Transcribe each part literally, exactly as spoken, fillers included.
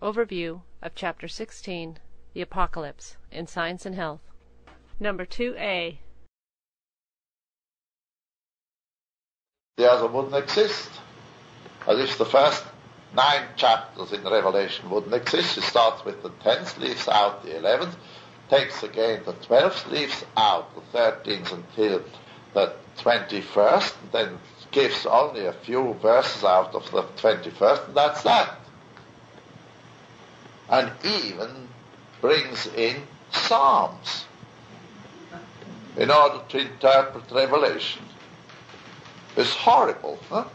Overview of Chapter sixteen, The Apocalypse, in Science and Health. Number two A. The other wouldn't exist. As if the first nine chapters in Revelation wouldn't exist. It starts with the tenth, leaves out the eleventh, takes again the twelfth, leaves out the thirteenth until the twenty-first, and then gives only a few verses out of the twenty-first, and that's that. And even brings in Psalms in order to interpret Revelation. It's horrible, huh?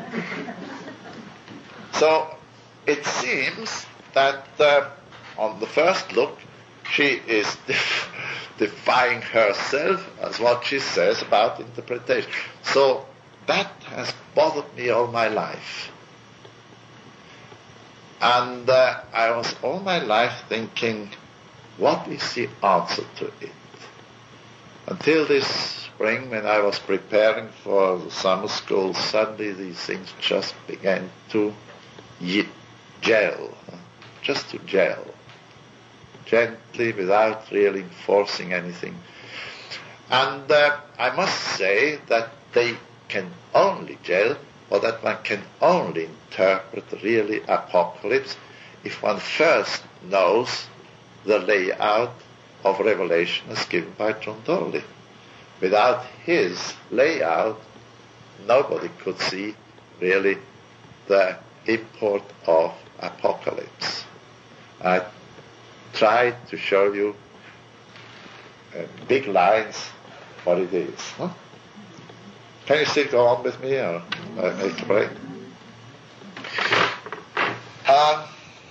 So it seems that uh, on the first look she is def- defying herself as what she says about interpretation. So that has bothered me all my life. And uh, I was all my life thinking, what is the answer to it? Until this spring, when I was preparing for the summer school, suddenly these things just began to y- gel, just to gel, gently, without really forcing anything. And uh, I must say that they can only gel, or that one can only interpret really Apocalypse if one first knows the layout of Revelation as given by John Dolly. Without his layout, nobody could see really the import of Apocalypse. I tried to show you uh, big lines what it is. Huh? Can you still go on with me, or uh, make a break? Um,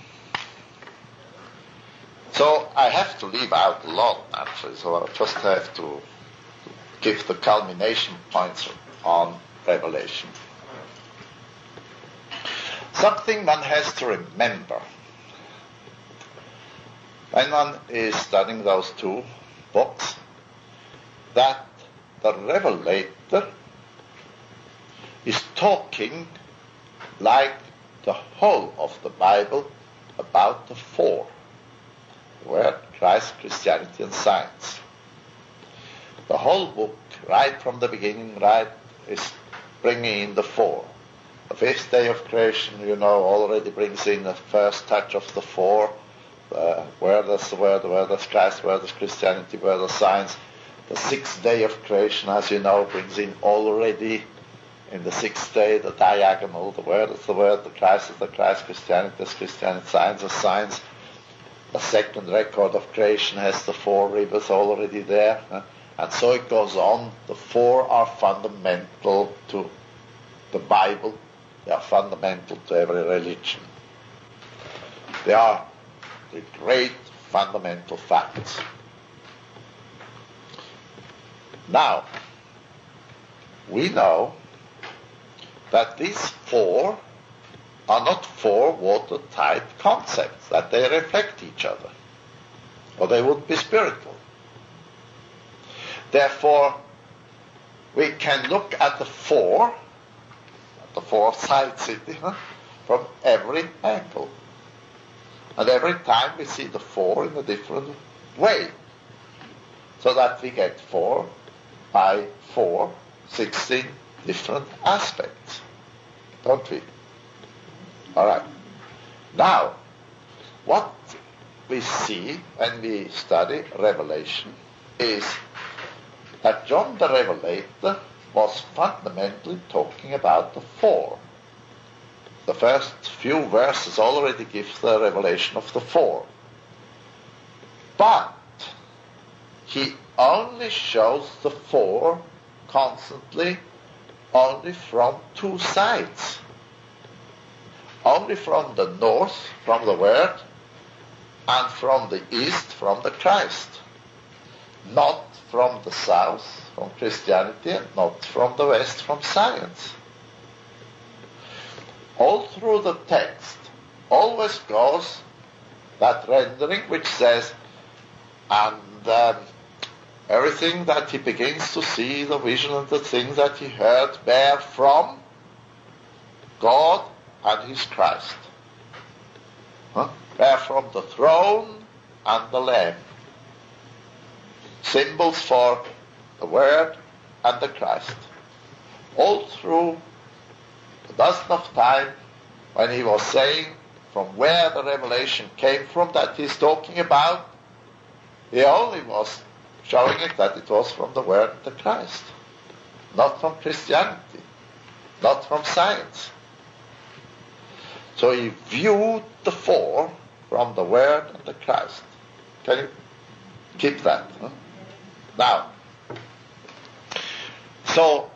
so I have to leave out a lot, actually, so I just have to give the culmination points on Revelation. Something one has to remember when one is studying those two books, that the Revelator is talking like the whole of the Bible about the four, the Word, Christ, Christianity, and Science. The whole book, right from the beginning, right, is bringing in the four. The fifth day of creation, you know, already brings in the first touch of the four. Uh, where does the Word, where does Christ, where does Christianity, where does Science? The sixth day of creation, as you know, brings in already in the sixth day the diagonal. The Word is the Word, the Christ is the Christ, Christianity is Christianity, Science is Science. The second record of creation has the four rivers already there. Uh, and so it goes on. The four are fundamental to the Bible. They are fundamental to every religion. They are the great fundamental facts. Now, we know that these four are not four watertight concepts, that they reflect each other, or they wouldn't be spiritual. Therefore, we can look at the four, at the four-side city, huh, from every angle. And every time we see the four in a different way, so that we get four by four, sixteen different aspects, don't we? All right. Now, what we see when we study Revelation is that John the Revelator was fundamentally talking about the four. The first few verses already give the revelation of the four. But he only shows the four constantly only from two sides. Only from the north, from the Word, and from the east, from the Christ. Not from the south, from Christianity, and not from the west, from Science. All through the text always goes that rendering which says, and um, everything that he begins to see, the vision and the things that he heard, bear from God and his Christ. Huh? were from the throne and the Lamb. Symbols for the Word and the Christ. All through a dozen of time when he was saying from where the revelation came from that he's talking about, he only was showing it that it was from the Word and the Christ, not from Christianity, not from science. So he viewed the four from the Word and the Christ. Can you keep that? Huh? Now, so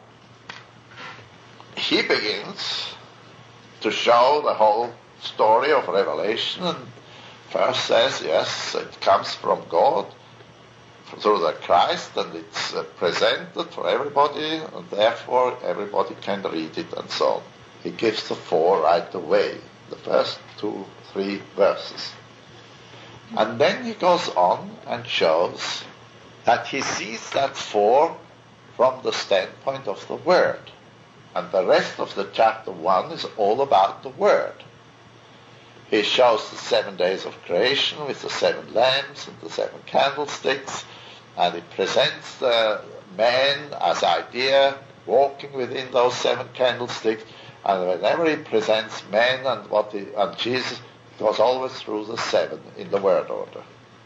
he begins to show the whole story of Revelation, and first says, yes, it comes from God through the Christ, and it's uh, presented for everybody, and therefore everybody can read it, and so on. He gives the four right away, the first two, three verses. And then he goes on and shows that he sees that four from the standpoint of the Word. And the rest of the chapter one is all about the Word. He shows the seven days of creation with the seven lamps and the seven candlesticks, and he presents the man as idea walking within those seven candlesticks, and whenever he presents man and what he, and Jesus, it goes always through the seven in the word order.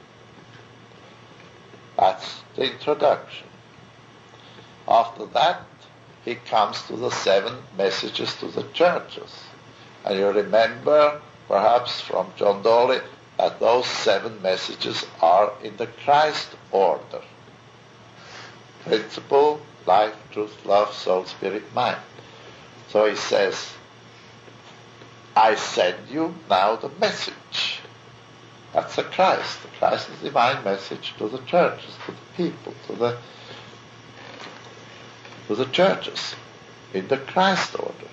That's the introduction. After that, he comes to the seven messages to the churches. And you remember, perhaps from John Dolly, that those seven messages are in the Christ order. Principle, life, truth, love, soul, spirit, mind. So he says, I send you now the message. That's the Christ. The Christ is the divine message to the churches, to the people, to the to the churches, in the Christ order.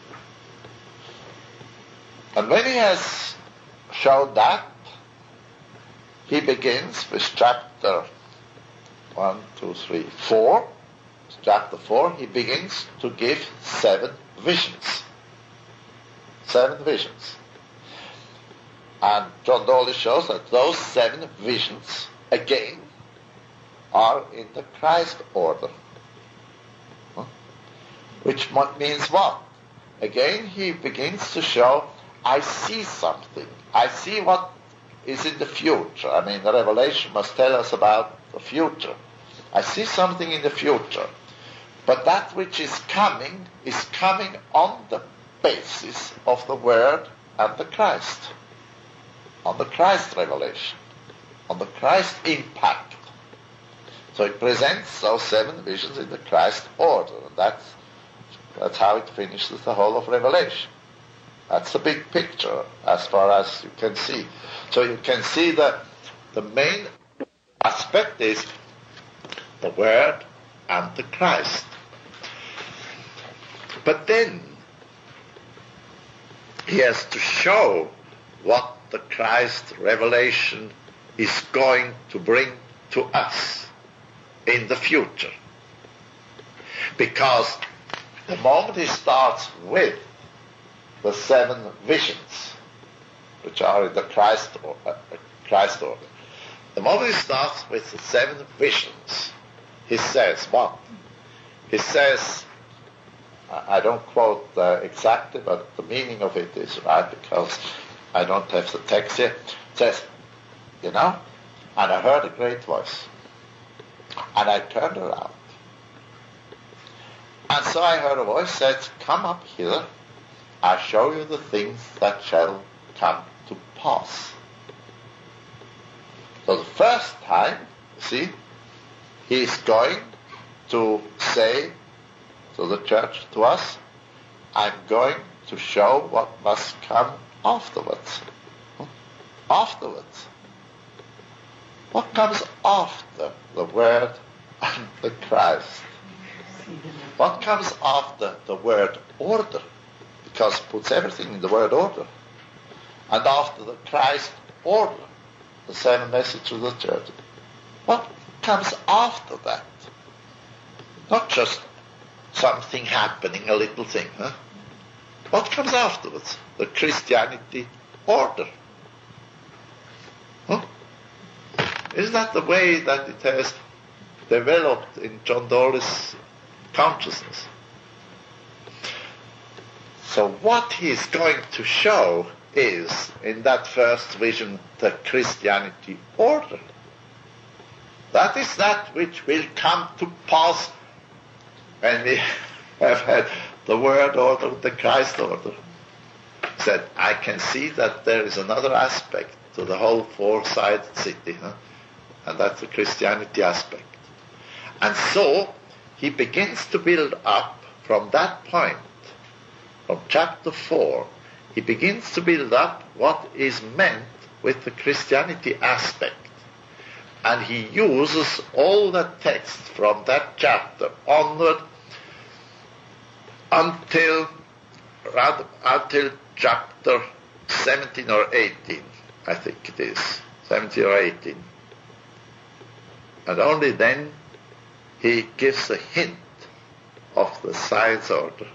And when he has shown that, he begins with chapter one, two, three, four. Chapter four, he begins to give seven visions. Seven visions. And John Dolly shows that those seven visions, again, are in the Christ order. Huh? Which means what? Again, he begins to show, I see something. I see what is in the future. I mean, the revelation must tell us about the future. I see something in the future. But that which is coming is coming on the basis of the Word and the Christ. On the Christ revelation. On the Christ impact. So it presents those seven visions in the Christ order. And that's, that's how it finishes the whole of Revelation. That's the big picture as far as you can see. So you can see that the main aspect is the Word and the Christ. But then he has to show what the Christ revelation is going to bring to us in the future. Because the moment he starts with the seven visions, which are in the Christ order, Christ order, the moment he starts with the seven visions, he says what? He says, I don't quote uh, exactly, but the meaning of it is right, because I don't have the text here. It says, you know, and I heard a great voice, and I turned around. And so I heard a voice said, come up here, I'll show you the things that shall come to pass. So the first time, see, he is going to say to the church, to us, I'm going to show what must come afterwards. Afterwards. What comes after the Word and the Christ? What comes after the Word order? Because it puts everything in the Word order. And after the Christ order, the seven message to the church. What comes after that? Not just something happening, a little thing. Huh? What comes afterwards? The Christianity order. Isn't that the way that it has developed in John Dawley's consciousness? So what he's going to show is, in that first vision, the Christianity order. That is that which will come to pass when we have had the word order, the Christ order. He said, I can see that there is another aspect to the whole four-sided city, huh? And that's the Christianity aspect. And so he begins to build up from that point, from chapter four, he begins to build up what is meant with the Christianity aspect. And he uses all the text from that chapter onward until, rather, until chapter seventeen or eighteen, I think it is, seventeen or eighteen. And only then he gives a hint of the science order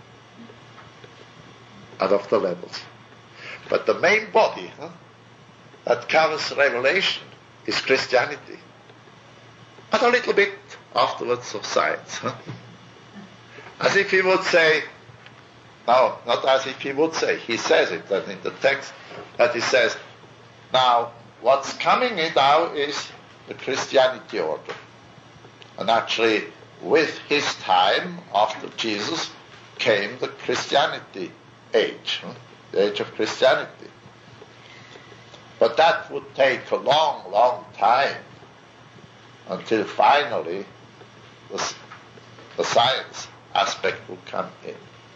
and of the levels. But the main body huh, that covers revelation is Christianity. And a little bit afterwards of science. Huh? As if he would say, no, not as if he would say, he says it that in the text, that he says, now what's coming in now is the Christianity order. And actually, with his time, after Jesus, came the Christianity age, huh? The age of Christianity. But that would take a long, long time until finally the, the science aspect would come in.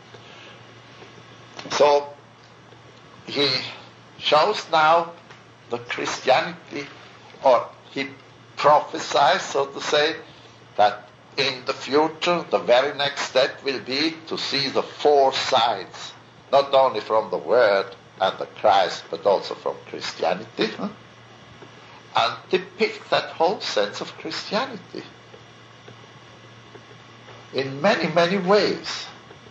So he shows now the Christianity, or he prophesies, so to say, that in the future the very next step will be to see the four sides, not only from the Word and the Christ, but also from Christianity, huh? And depict that whole sense of Christianity in many, many ways.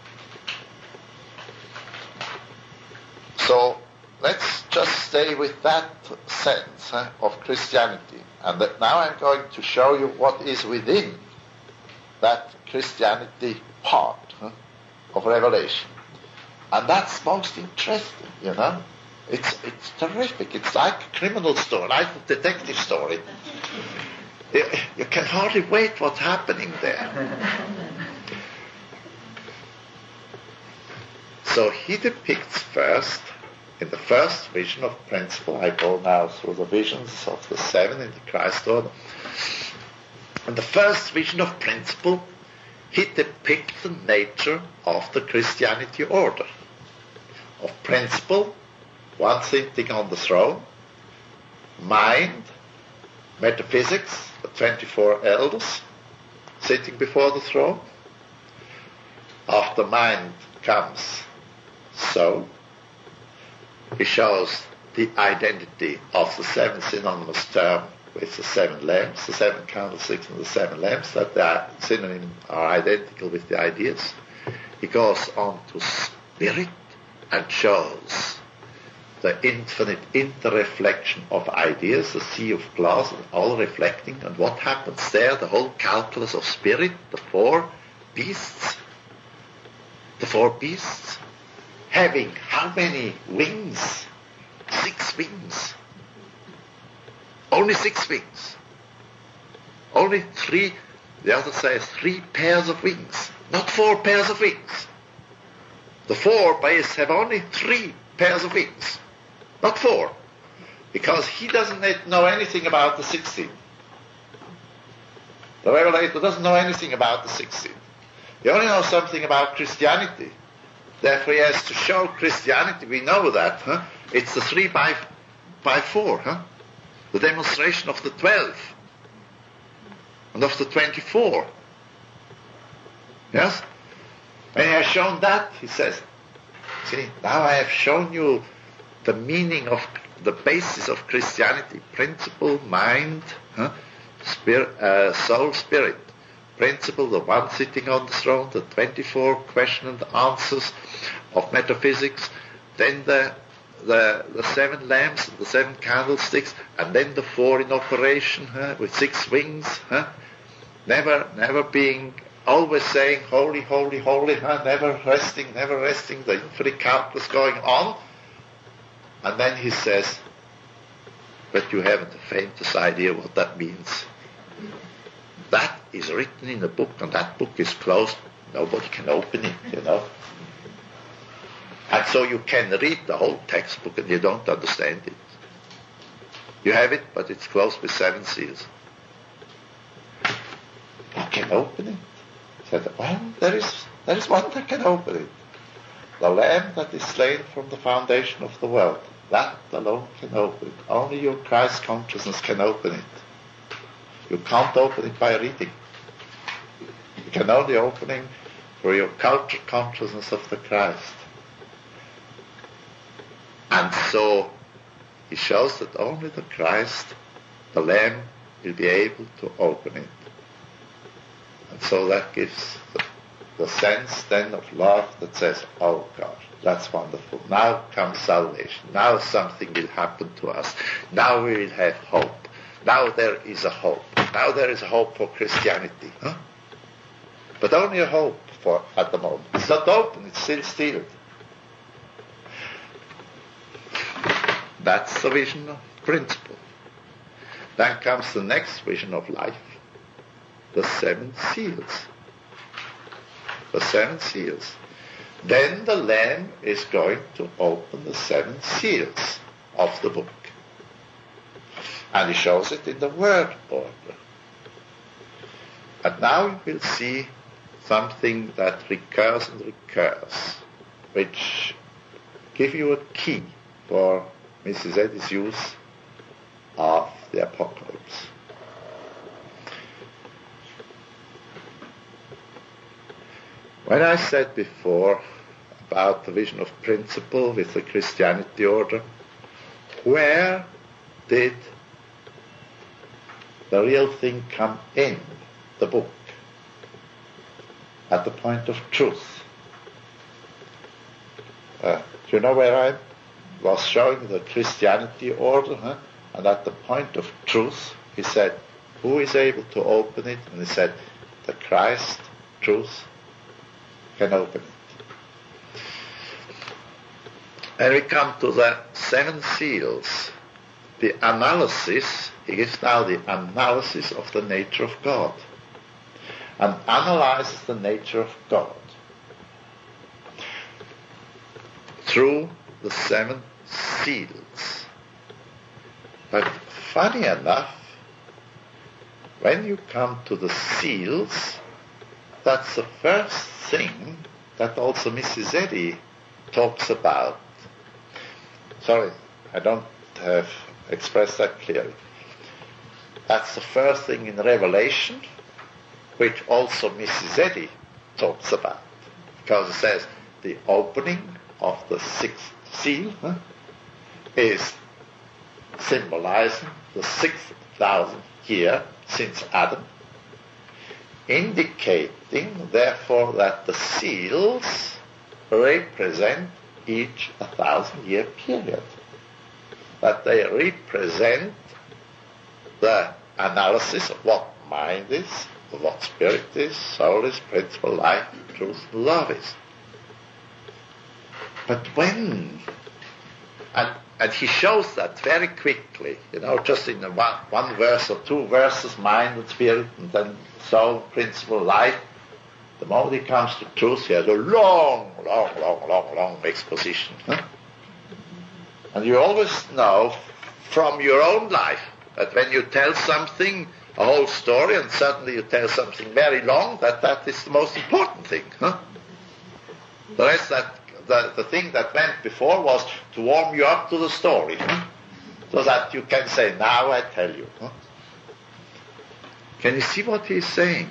So let's just stay with that sense huh, of Christianity. And that now I'm going to show you what is within that Christianity part huh, of Revelation. And that's most interesting, you know. It's it's terrific. It's like a criminal story, like a detective story. You, you can hardly wait what's happening there. So he depicts first, in the first vision of principle, I go now through the visions of the seven in the Christ order. In the first vision of principle, he depicts the nature of the Christianity order. Of principle, one sitting on the throne, mind, metaphysics, the twenty-four elders sitting before the throne. After mind comes soul. He shows the identity of the seven synonymous term with the seven lamps, the seven candlesticks and the seven lamps, that the synonym are identical with the ideas. He goes on to spirit and shows the infinite interreflection of ideas, the sea of glass, and all reflecting, and what happens there, the whole calculus of spirit, the four beasts, the four beasts, having how many wings? Six wings. Only six wings. Only three, the other says three pairs of wings, not four pairs of wings. The four beasts have only three pairs of wings, not four, because he doesn't know anything about the sixteen. The Revelator doesn't know anything about the sixteen. He only knows something about Christianity. Therefore he has to show Christianity. We know that. Huh? It's the three by, by four. Huh? The demonstration of the twelve and of the twenty-four. Yes? When he has shown that, he says, see, now I have shown you the meaning of the basis of Christianity, principle, mind, huh? Spirit, uh, soul, spirit. Principle, the one sitting on the throne, the twenty-four question and answers of metaphysics, then the the, the seven lamps, the seven candlesticks, and then the four in operation, huh, with six wings, huh? Never, never being, always saying, holy, holy, holy, huh? Never resting, never resting, the infinite countless going on. And then he says, but you haven't the faintest idea what that means. That is written in a book, and that book is closed. Nobody can open it, you know. And so you can read the whole textbook and you don't understand it. You have it, but it's closed with seven seals. Who can open it? He said, well, there is, there is one that can open it. The Lamb that is slain from the foundation of the world. That alone can open it. Only your Christ consciousness can open it. You can't open it by reading. You can only open it through your cultured consciousness of the Christ. And so he shows that only the Christ, the Lamb, will be able to open it. And so that gives the, the sense then of love that says, oh God, that's wonderful. Now comes salvation. Now something will happen to us. Now we will have hope. Now there is a hope. Now there is a hope for Christianity. Huh? But only a hope for at the moment. It's not open, it's still sealed. That's the vision of principle. Then comes the next vision of life. The seven seals. The seven seals. Then the Lamb is going to open the seven seals of the book. And he shows it in the word order. And now we'll see something that recurs and recurs, which give you a key for Missus Eddy's use of the Apocalypse. When I said before about the vision of principle with the Christianity order, where did the real thing come in the book? At the point of truth. Uh, do you know where I was showing the Christianity order? Huh? And at the point of truth, he said, who is able to open it? And he said, the Christ, truth, can open it. And we come to the seven seals. The analysis, he gives now the analysis of the nature of God. And analyzes the nature of God through the seven seals. But funny enough, when you come to the seals, that's the first thing that also Missus Eddy talks about. Sorry, I don't have expressed that clearly. That's the first thing in Revelation, which also Missus Eddy talks about. Because it says the opening of the sixth seal huh, is symbolizing the sixth thousandth year since Adam, indicating therefore that the seals represent each a thousand year period. That they represent the analysis of what mind is, what spirit is, soul is, principle, life, truth, and love is. But when, and, and he shows that very quickly, you know, just in one, one verse or two verses, mind and spirit, and then soul, principle, life. The moment he comes to truth, he has a long, long, long, long, long exposition. Huh? And you always know from your own life that when you tell something, a whole story, and suddenly you tell something very long, that that is the most important thing. Huh? The rest, that the, the thing that went before was to warm you up to the story, huh? So that you can say, now I tell you. Huh? Can you see what he's saying?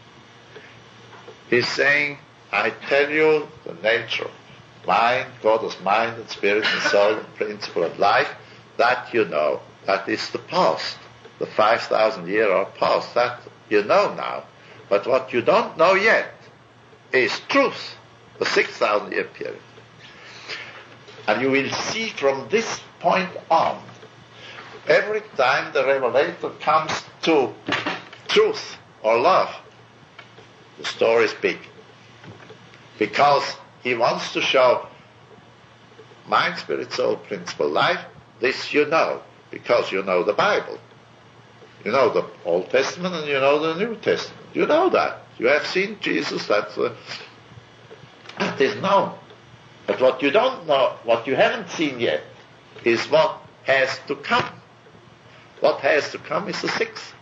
He's saying, I tell you the nature of mind, God as mind and spirit and soul and principle and life, that you know. That is the past. The five thousand year or past, that you know now. But what you don't know yet is truth, the six thousand year period. And you will see from this point on, every time the revelator comes to truth or love, the story is big. Because he wants to show mind, spirit, soul, principle, life. This you know, because you know the Bible. You know the Old Testament and you know the New Testament. You know that. You have seen Jesus. That's uh, that is known. But what you don't know, what you haven't seen yet, is what has to come. What has to come is the sixth.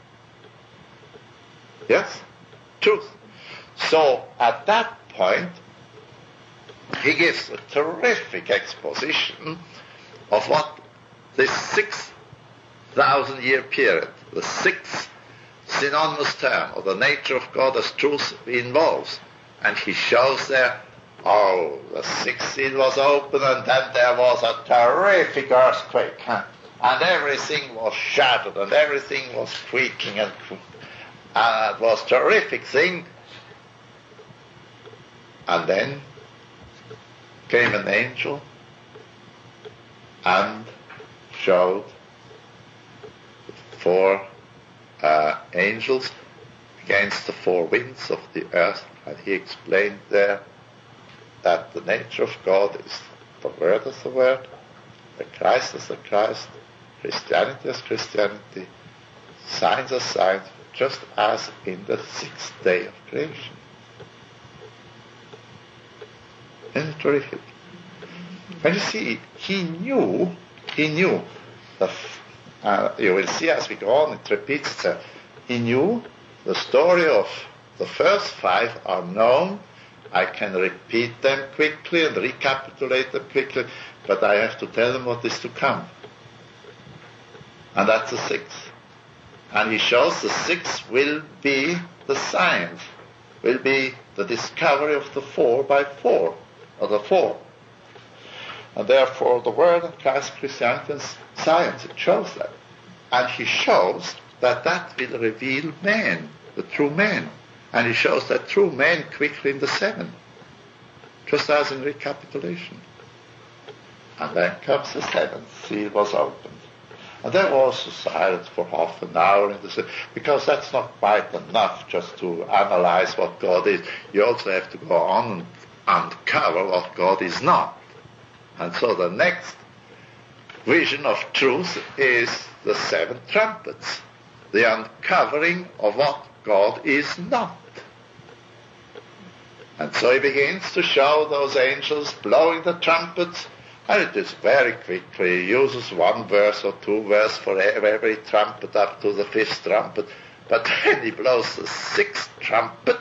Yes? Truth. So at that point, he gives a terrific exposition of what this six thousand year period, the sixth synonymous term of the nature of God as truth involves. And he shows there, oh, the sixth seal was open and then there was a terrific earthquake. Huh? And everything was shattered and everything was creaking and uh, it was a terrific thing. And then came an angel and showed four uh, angels against the four winds of the earth, and he explained there that the nature of God is the Word as the Word, the Christ as the Christ, Christianity as Christianity, signs as signs, just as in the sixth day of creation. Isn't it terrific? And you see, he knew, he knew, the, uh, you will see as we go on, it repeats itself. He knew the story of the first five are known. I can repeat them quickly and recapitulate them quickly, but I have to tell them what is to come. And that's the sixth. And he shows the sixth will be the science, will be the discovery of the four by four, or the four. And therefore the Word of Christ, Christianity, and science, it shows that. And he shows that that will reveal man, the true man. And he shows that true man quickly in the seven, just as in recapitulation. And then comes the seventh seal was opened. And there was a silence for half an hour, in the, because that's not quite enough just to analyze what God is. You also have to go on and uncover what God is not. And so the next vision of truth is the seven trumpets, the uncovering of what God is not. And so he begins to show those angels blowing the trumpets, and it is very quickly. He uses one verse or two verses for every trumpet up to the fifth trumpet, but then he blows the sixth trumpet,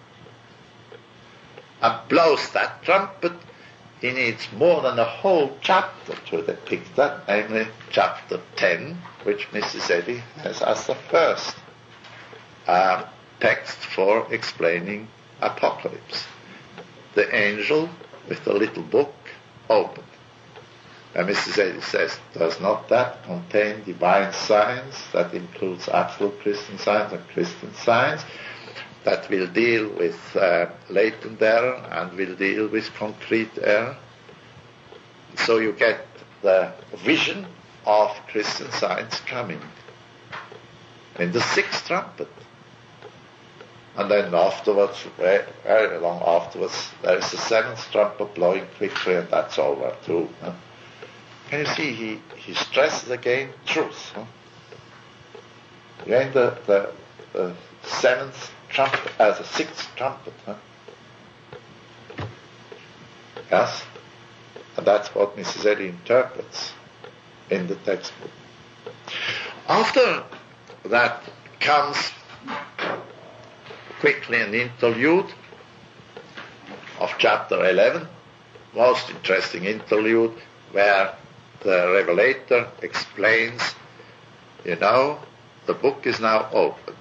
and blows that trumpet. He needs more than a whole chapter to depict that, namely chapter ten, which Missus Eddy has as the first uh, text for explaining Apocalypse. The angel with the little book opened. And Missus Eddy says, does not that contain divine science that includes absolute Christian science and Christian science that will deal with uh, latent error and will deal with concrete error? So you get the vision of Christian science coming in the sixth trumpet. And then afterwards, very, very long afterwards, there is the seventh trumpet blowing quickly, and that's over too. Huh? Can you see, he, he stresses again truth. Huh? Again the, the, the seventh trumpet as a sixth trumpet. Huh? Yes? And that's what Missus Eddy interprets in the textbook. After that comes quickly an interlude of chapter eleven, most interesting interlude, where the Revelator explains, you know, the book is now opened.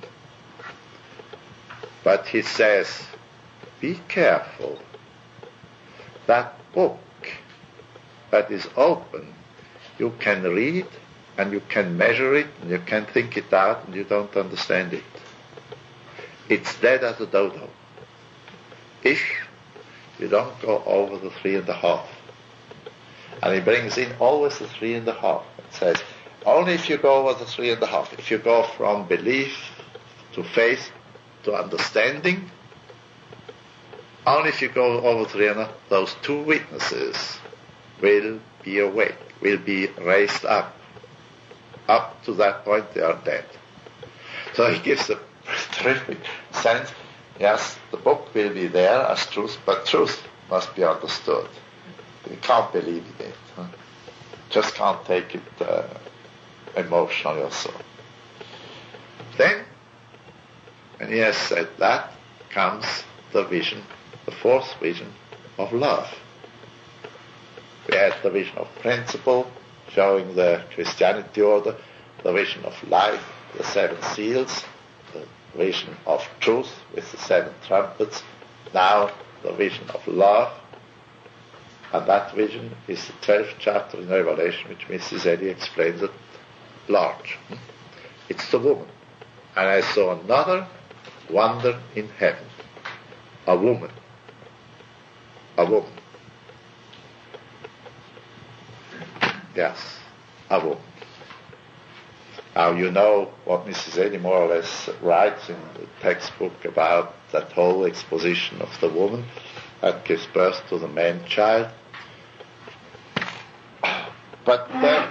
But he says, be careful. That book that is open, you can read and you can measure it and you can think it out and you don't understand it. It's dead as a dodo. If you don't go over the three and a half. And he brings in always the three and a half. It says, only if you go over the three and a half, if you go from belief to faith to understanding, only if you go over three and a half, those two witnesses will be awake, will be raised up. Up to that point, they are dead. So he gives a terrific sense. Yes, the book will be there as truth, but truth must be understood. You can't believe in it. Huh? Just can't take it uh, emotionally or so. Then, when he has said that, comes the vision, the fourth vision of love. We had the vision of principle, showing the Christianity order, the vision of light, the seven seals, the vision of truth with the seven trumpets, now the vision of love, and that vision is the twelfth chapter in Revelation, which Missus Eddy explains at large. It's the woman. And I saw another wonder in heaven, a woman, a woman. Yes, a woman. Now you know what Missus Eddy more or less writes in the textbook about that whole exposition of the woman that gives birth to the man-child. But uh,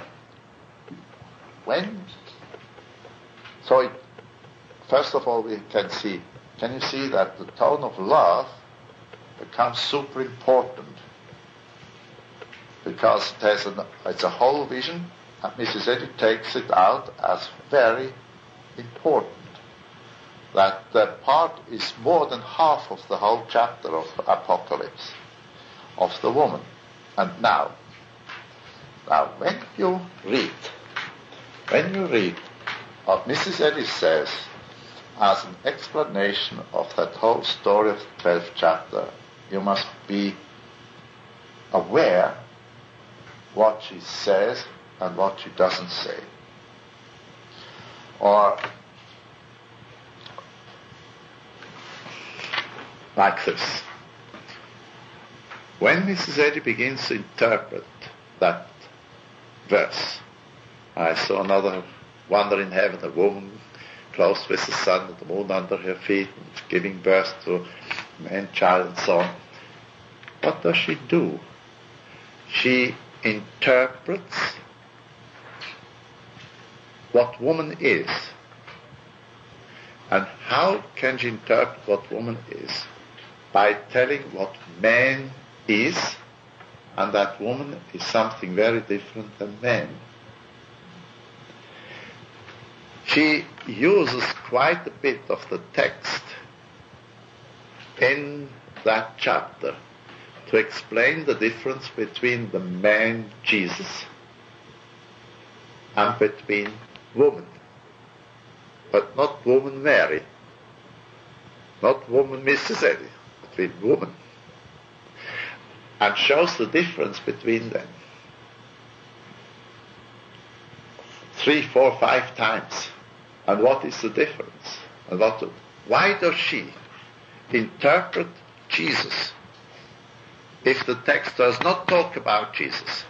when, so it, first of all we can see, can you see that the tone of love becomes super important because it has an, it's a whole vision, and Missus Eddy takes it out as very important. That the part is more than half of the whole chapter of Apocalypse, of the woman. And now, now when you read, when you read what Missus Eddy says as an explanation of that whole story of the twelfth chapter, you must be aware what she says and what she doesn't say. Or like this. When Missus Eddy begins to interpret that verse, I saw another wonder in heaven, a woman clothed with the sun and the moon under her feet, and giving birth to a man-child and so on. What does she do? She interprets what woman is. And how can she interpret what woman is? By telling what man is, and that woman is something very different than man. She uses quite a bit of the text in that chapter to explain the difference between the man Jesus and between woman. But not woman Mary, not woman Missus Eddy, between woman. And shows the difference between them. Three, four, five times. And what is the difference? And what? Why does she interpret Jesus if the text does not talk about Jesus?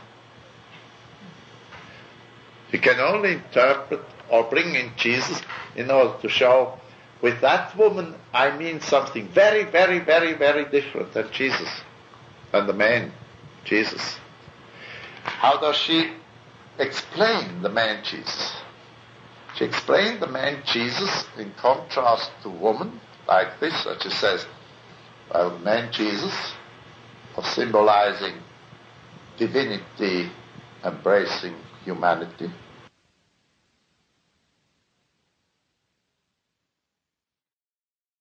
She can only interpret or bring in Jesus in order to show, with that woman I mean something very, very, very, very different than Jesus, than the man Jesus. How does she explain the man Jesus? She explained the man Jesus in contrast to woman, like this, that she says, well, the man Jesus, of symbolizing divinity embracing humanity,